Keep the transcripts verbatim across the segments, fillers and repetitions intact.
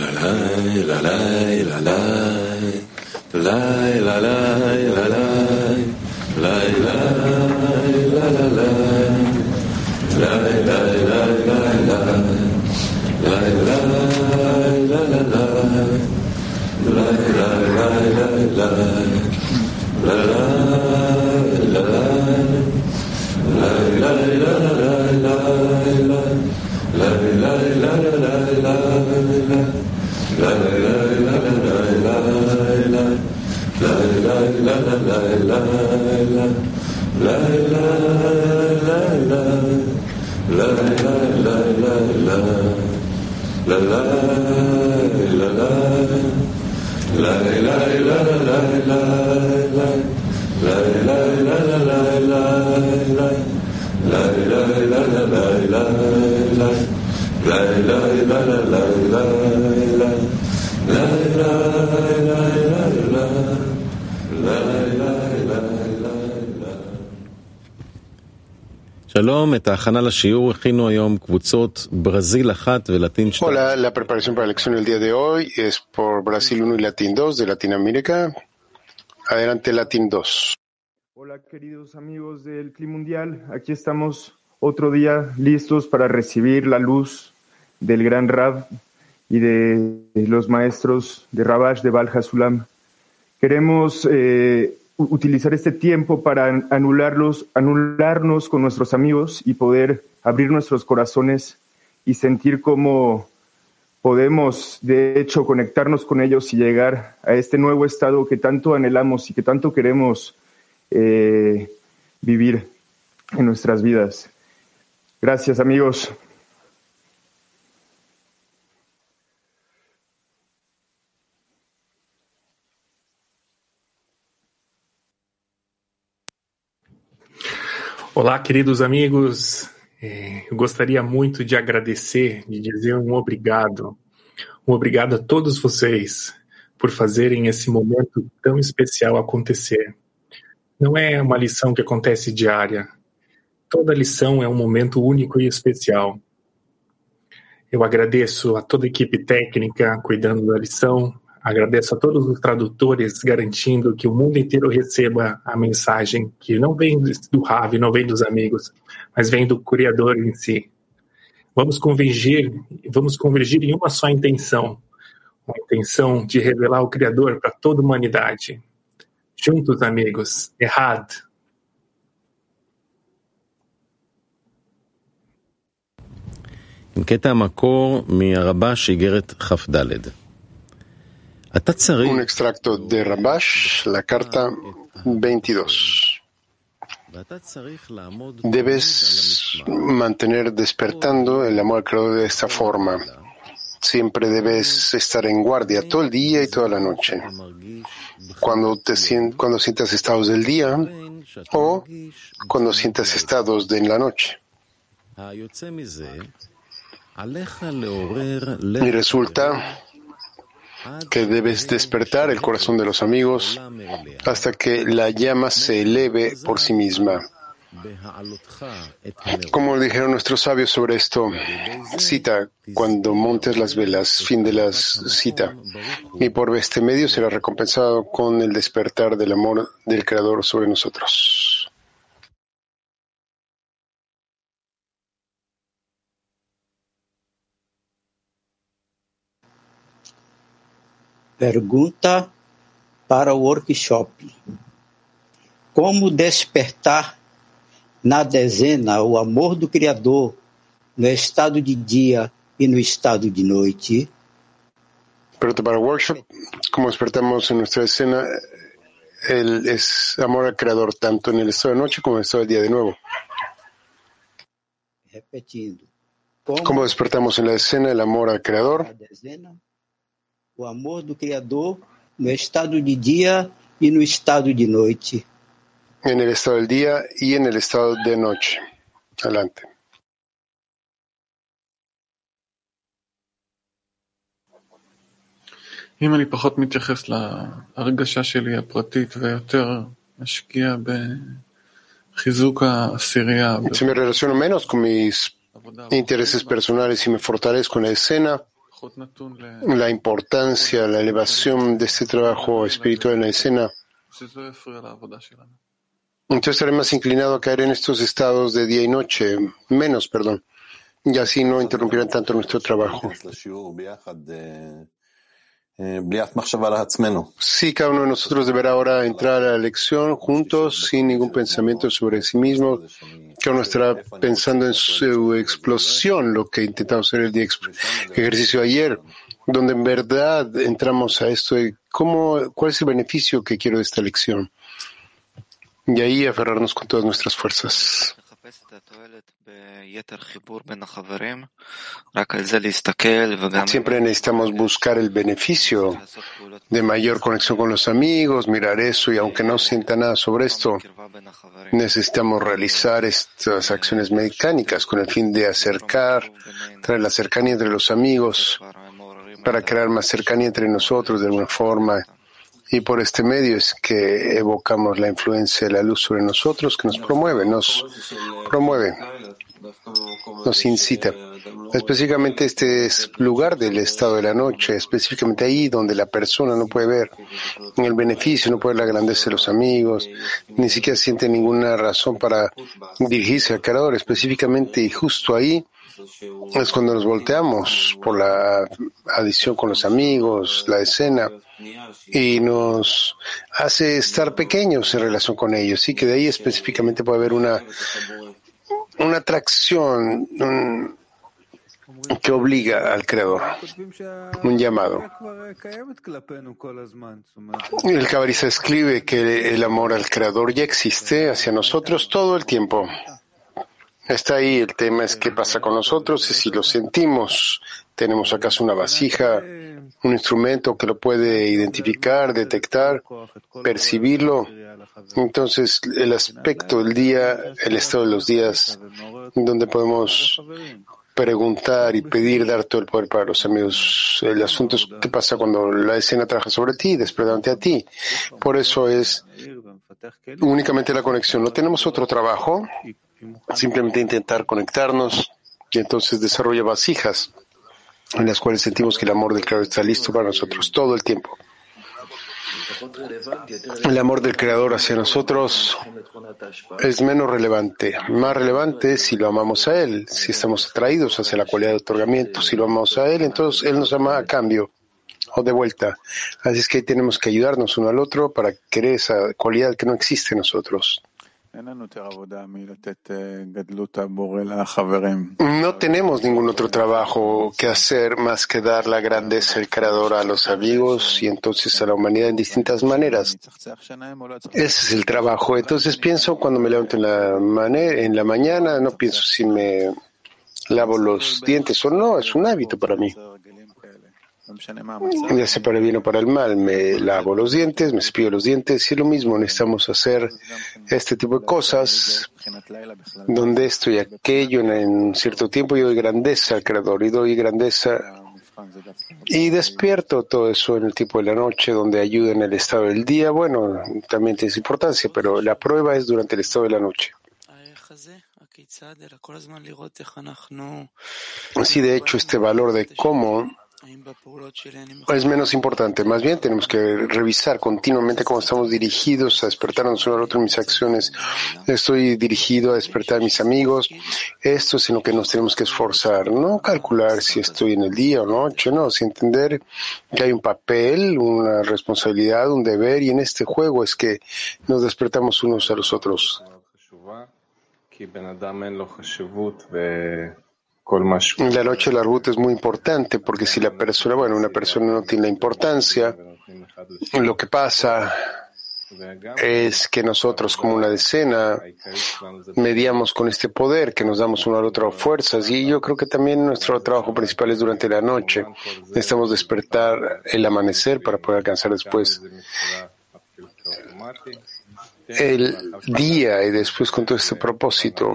Hola, la preparación para la lección del día de hoy es por Brasil uno y Latín dos de Latinoamérica. Adelante, Latín dos. Hola, queridos amigos del Clima Mundial. Aquí estamos otro día listos para recibir la luz del gran Rab y de los maestros de Rabash de Baal HaSulam. Queremos eh, utilizar este tiempo para anularlos, anularnos con nuestros amigos y poder abrir nuestros corazones y sentir cómo podemos, de hecho, conectarnos con ellos y llegar a este nuevo estado que tanto anhelamos y que tanto queremos eh, vivir en nuestras vidas. Gracias, amigos. Olá, queridos amigos. É, eu gostaria muito de agradecer, de dizer um obrigado. Um obrigado a todos vocês por fazerem esse momento tão especial acontecer. Não é uma lição que acontece diária. Toda lição é um momento único e especial. Eu agradeço a toda a equipe técnica cuidando da lição. Agradeço a todos os tradutores garantindo que o mundo inteiro receba a mensagem que não vem do Rav, não vem dos amigos, mas vem do Criador em si. Vamos convergir, vamos convergir em uma só intenção, uma intenção de revelar o Criador para toda a humanidade. Juntos, amigos, Ehad. קטע המקור מהרבש איגרת כ"ד. Un extracto de Rabash, la carta veintidós. Debes mantener despertando el amor al Creador de esta forma. Siempre debes estar en guardia todo el día y toda la noche. Cuando, te, cuando sientas estados del día o cuando sientas estados de la noche. Y resulta que debes despertar el corazón de los amigos hasta que la llama se eleve por sí misma. Como dijeron nuestros sabios sobre esto, cita, cuando montes las velas, fin de la cita, y por este medio será recompensado con el despertar del amor del Creador sobre nosotros. Pergunta para o workshop. Como despertar na dezena o amor do Criador no estado de dia e no estado de noite? Pregunta para el workshop. ¿Cómo despertamos en nuestra escena el es amor al Creador tanto en el estado de noche como en el estado del día de nuevo? Repetindo. ¿Cómo despertamos en la escena el amor al Creador? O amor do Criador no estado de dia e no estado de noite. En el estado del día y en el estado de noche. Adelante. אם אני פחות מתייחס להרגשה שלי הפרטית ויותר משקיע בחיזוק העשירייה. Si me relaciono menos con mis intereses personales y me fortalezco en la escena, la importancia, la elevación de este trabajo espiritual en la escena, entonces estaré más inclinado a caer en estos estados de día y noche, menos, perdón, y así no interrumpirán tanto nuestro trabajo. Sí, cada uno de nosotros deberá ahora entrar a la lección juntos, sin ningún pensamiento sobre sí mismo. Cada uno estará pensando en su explosión, lo que intentamos hacer el día ejercicio ayer, donde en verdad entramos a esto de cómo, cuál es el beneficio que quiero de esta lección. Y ahí aferrarnos con todas nuestras fuerzas. Siempre necesitamos buscar el beneficio de mayor conexión con los amigos, mirar eso, y aunque no sienta nada sobre esto, necesitamos realizar estas acciones mecánicas con el fin de acercar, traer la cercanía entre los amigos, para crear más cercanía entre nosotros de alguna forma. Y por este medio es que evocamos la influencia de la luz sobre nosotros, que nos promueve, nos promueve, nos incita. Específicamente este es lugar del estado de la noche, específicamente ahí donde la persona no puede ver el beneficio, no puede ver la grandeza de los amigos, ni siquiera siente ninguna razón para dirigirse al Creador. Específicamente y justo ahí es cuando nos volteamos por la adición con los amigos, la escena, y nos hace estar pequeños en relación con ellos. Sí, que de ahí específicamente puede haber una, una atracción un, que obliga al Creador, un llamado. El Kabbalista escribe que el amor al Creador ya existe hacia nosotros todo el tiempo. Está ahí, el tema es qué pasa con nosotros y si lo sentimos. ¿Tenemos acaso una vasija, un instrumento que lo puede identificar, detectar, percibirlo? Entonces, el aspecto del día, el estado de los días, donde podemos preguntar y pedir dar todo el poder para los amigos. El asunto es qué pasa cuando la escena trabaja sobre ti, despertante a ti. Por eso es únicamente la conexión. No tenemos otro trabajo. Simplemente intentar conectarnos y entonces desarrolla vasijas en las cuales sentimos que el amor del Creador está listo para nosotros todo el tiempo. El amor del Creador hacia nosotros es menos relevante. Más relevante es si lo amamos a Él, si estamos atraídos hacia la cualidad de otorgamiento. Si lo amamos a Él, entonces Él nos ama a cambio o de vuelta. Así es que tenemos que ayudarnos uno al otro para querer esa cualidad que no existe en nosotros. No tenemos ningún otro trabajo que hacer más que dar la grandeza del Creador a los amigos y entonces a la humanidad en distintas maneras. Ese es el trabajo. Entonces pienso cuando me levanto en la, manera, en la mañana, no pienso si me lavo los dientes o no, es un hábito para mí. Ya sea para el bien o para el mal, me lavo los dientes, me cepillo los dientes y lo mismo, necesitamos hacer este tipo de cosas donde esto y aquello en un cierto tiempo y doy grandeza al Creador y doy grandeza y despierto todo eso en el tiempo de la noche donde ayuda en el estado del día. Bueno, también tiene su importancia, pero la prueba es durante el estado de la noche. Sí, de hecho, este valor de cómo es menos importante. Más bien tenemos que revisar continuamente cómo estamos dirigidos a despertarnos uno al otro en mis acciones. Estoy dirigido a despertar a mis amigos. Esto es en lo que nos tenemos que esforzar. No calcular si estoy en el día o noche, no, sino entender que hay un papel, una responsabilidad, un deber, y en este juego es que nos despertamos unos a los otros. La noche de la Arbut es muy importante porque si la persona, bueno, una persona no tiene la importancia, lo que pasa es que nosotros como una decena mediamos con este poder que nos damos uno al otro fuerzas, y yo creo que también nuestro trabajo principal es durante la noche. Necesitamos despertar el amanecer para poder alcanzar después el día y después con todo este propósito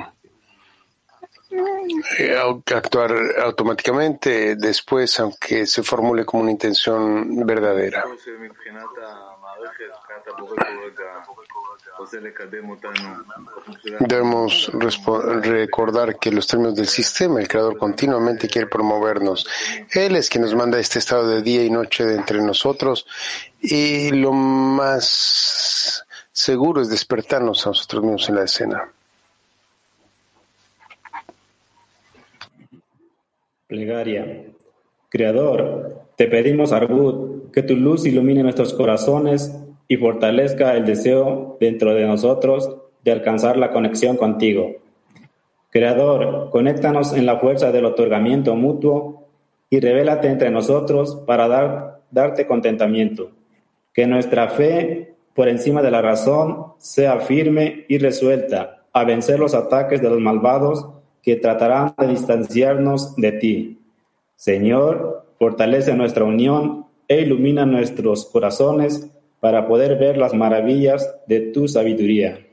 actuar automáticamente después, aunque se formule como una intención verdadera. Debemos recordar que los términos del sistema, el Creador continuamente quiere promovernos. Él es quien nos manda este estado de día y noche de entre nosotros, y lo más seguro es despertarnos a nosotros mismos en la escena. Plegaria. Creador, te pedimos, Arbut, que tu luz ilumine nuestros corazones y fortalezca el deseo dentro de nosotros de alcanzar la conexión contigo. Creador, conéctanos en la fuerza del otorgamiento mutuo y revélate entre nosotros para dar, darte contentamiento. Que nuestra fe, por encima de la razón, sea firme y resuelta a vencer los ataques de los malvados que tratarán de distanciarnos de ti. Señor, fortalece nuestra unión e ilumina nuestros corazones para poder ver las maravillas de tu sabiduría.